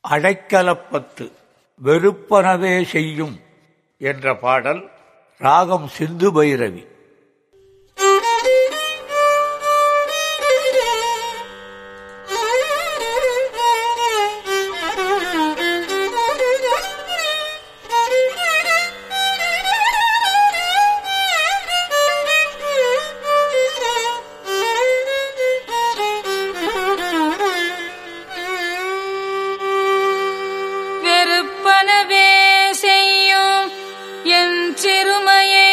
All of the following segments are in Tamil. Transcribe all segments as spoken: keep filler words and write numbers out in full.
அடைக்கலப்பத்து வெறுப்பனவே செய்யும் என்ற பாடல் ராகம் சிந்து பைரவி. வெறுப்பனவே செய்யும் என் சிறுமையை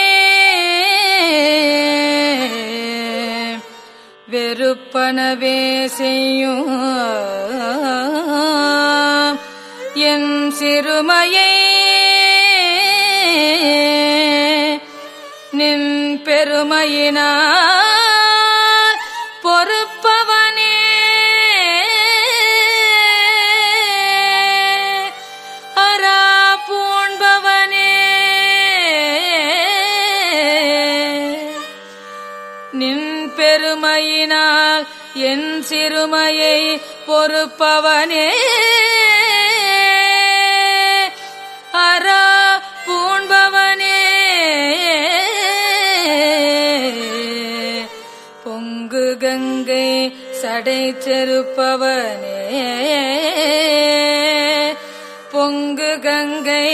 வெறுப்பனவே செய்யும் என் சிறுமையை நின் பெருமையினால் பொறுப்பவனே அரா பூண்பவனே நின் பெருமையினால் என் சிறுமையை பொறுப்பவனே அரா பூண்பவனே பொங்கு கங்கை சடை செருப்பவனே பொங்கு கங்கை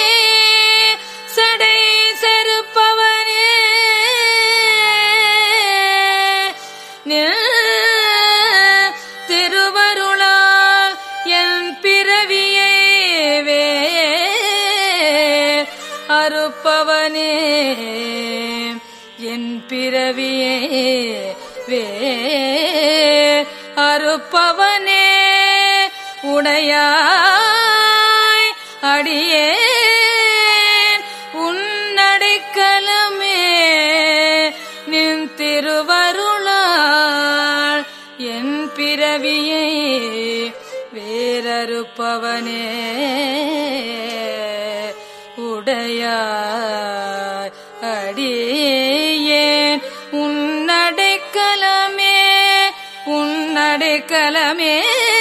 சடை செருப்பவனே திருவருளால் என் பிறவியை வேர் அறுப்பவனே என் பிறவியை வேர் அறுப்பவனே உடையாய் அடியேன் உன்னடைக்கலமே நின் திருவருளால் என் பிறவியை வேறறுப்பவனே உடையாய் அடியேன் உன்னடைக்கலமே உன்னடைக்கலமே